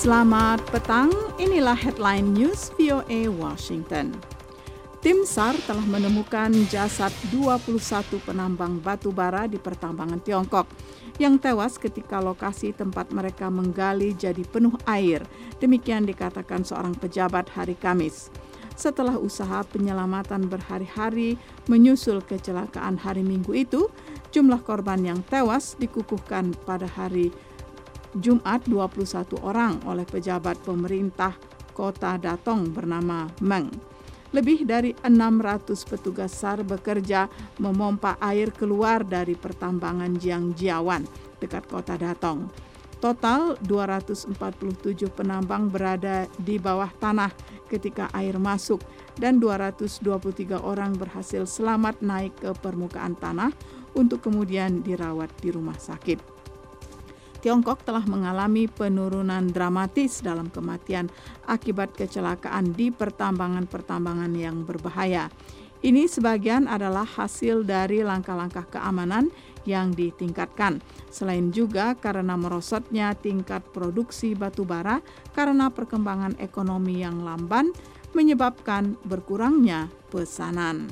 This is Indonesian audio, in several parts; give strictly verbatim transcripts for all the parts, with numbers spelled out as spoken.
Selamat petang, inilah headline news V O A Washington. Tim S A R telah menemukan jasad dua puluh satu penambang batu bara di pertambangan Tiongkok yang tewas ketika lokasi tempat mereka menggali jadi penuh air. Demikian dikatakan seorang pejabat hari Kamis. Setelah usaha penyelamatan berhari-hari menyusul kecelakaan hari Minggu itu, jumlah korban yang tewas dikukuhkan pada hari Jumat dua puluh satu orang oleh pejabat pemerintah kota Datong bernama Meng. Lebih dari enam ratus petugas S A R bekerja memompa air keluar dari pertambangan Jiangjiawan dekat kota Datong. Total dua ratus empat puluh tujuh penambang berada di bawah tanah ketika air masuk dan dua ratus dua puluh tiga orang berhasil selamat naik ke permukaan tanah untuk kemudian dirawat di rumah sakit. Tiongkok telah mengalami penurunan dramatis dalam kematian akibat kecelakaan di pertambangan-pertambangan yang berbahaya. Ini sebagian adalah hasil dari langkah-langkah keamanan yang ditingkatkan. Selain juga karena merosotnya tingkat produksi batu bara karena perkembangan ekonomi yang lamban menyebabkan berkurangnya pesanan.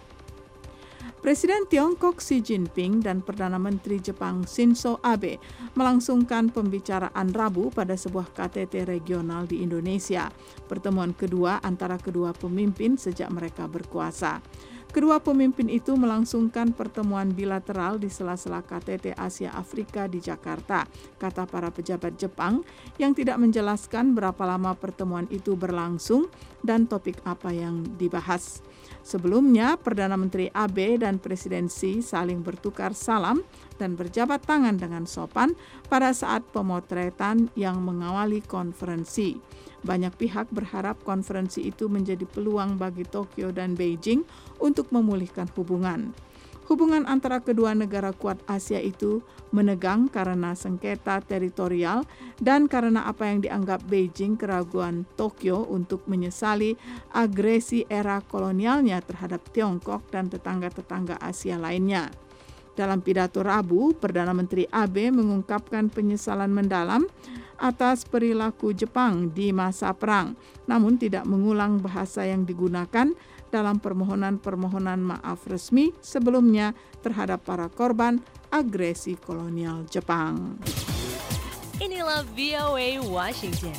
Presiden Tiongkok Xi Jinping dan Perdana Menteri Jepang Shinzo Abe melangsungkan pembicaraan Rabu pada sebuah K T T regional di Indonesia, pertemuan kedua antara kedua pemimpin sejak mereka berkuasa. Kedua pemimpin itu melangsungkan pertemuan bilateral di sela-sela K T T Asia Afrika di Jakarta, kata para pejabat Jepang yang tidak menjelaskan berapa lama pertemuan itu berlangsung dan topik apa yang dibahas. Sebelumnya, Perdana Menteri Abe dan Presiden Xi saling bertukar salam dan berjabat tangan dengan sopan pada saat pemotretan yang mengawali konferensi. Banyak pihak berharap konferensi itu menjadi peluang bagi Tokyo dan Beijing untuk memulihkan hubungan. Hubungan antara kedua negara kuat Asia itu menegang karena sengketa teritorial dan karena apa yang dianggap Beijing keraguan Tokyo untuk menyesali agresi era kolonialnya terhadap Tiongkok dan tetangga-tetangga Asia lainnya. Dalam pidato Rabu, Perdana Menteri Abe mengungkapkan penyesalan mendalam atas perilaku Jepang di masa perang, namun tidak mengulang bahasa yang digunakan dalam permohonan-permohonan maaf resmi sebelumnya terhadap para korban agresi kolonial Jepang. Inilah V O A Washington.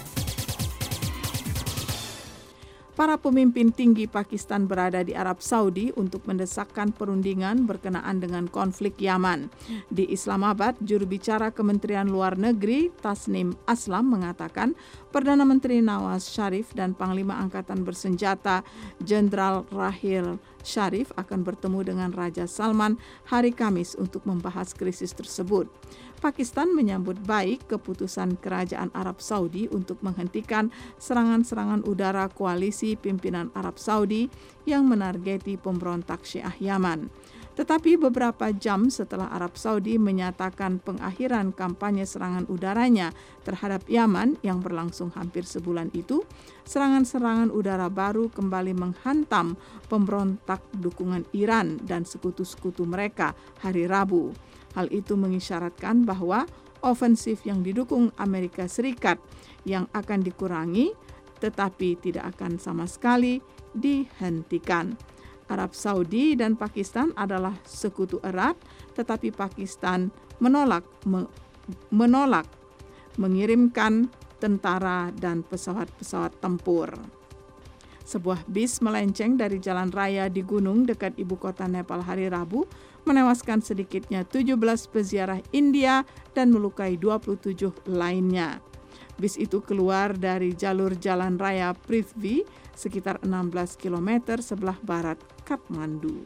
Para pemimpin tinggi Pakistan berada di Arab Saudi untuk mendesakkan perundingan berkenaan dengan konflik Yaman. Di Islamabad, juru bicara Kementerian Luar Negeri Tasnim Aslam mengatakan Perdana Menteri Nawaz Sharif dan Panglima Angkatan Bersenjata Jenderal Rahil Sharif akan bertemu dengan Raja Salman hari Kamis untuk membahas krisis tersebut. Pakistan menyambut baik keputusan Kerajaan Arab Saudi untuk menghentikan serangan-serangan udara koalisi pimpinan Arab Saudi yang menargeti pemberontak Syiah Yaman. Tetapi beberapa jam setelah Arab Saudi menyatakan pengakhiran kampanye serangan udaranya terhadap Yaman yang berlangsung hampir sebulan itu, serangan-serangan udara baru kembali menghantam pemberontak dukungan Iran dan sekutu-sekutu mereka hari Rabu. Hal itu mengisyaratkan bahwa ofensif yang didukung Amerika Serikat yang akan dikurangi tetapi tidak akan sama sekali dihentikan. Arab Saudi dan Pakistan adalah sekutu erat, tetapi Pakistan menolak me- menolak mengirimkan tentara dan pesawat-pesawat tempur. Sebuah bis melenceng dari jalan raya di gunung dekat ibu kota Nepal hari Rabu menewaskan sedikitnya tujuh belas peziarah India dan melukai dua puluh tujuh lainnya. Bis itu keluar dari jalur jalan raya Prithvi sekitar enam belas kilometer sebelah barat Kathmandu.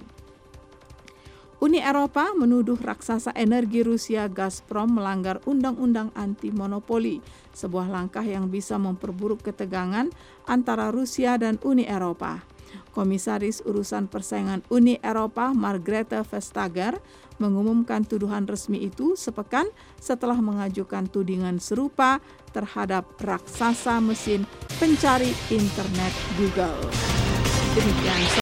Uni Eropa menuduh raksasa energi Rusia Gazprom melanggar undang-undang anti-monopoli, sebuah langkah yang bisa memperburuk ketegangan antara Rusia dan Uni Eropa. Komisaris Urusan Persaingan Uni Eropa Margrethe Vestager mengumumkan tuduhan resmi itu sepekan setelah mengajukan tudingan serupa terhadap raksasa mesin pencari internet Google. Demikian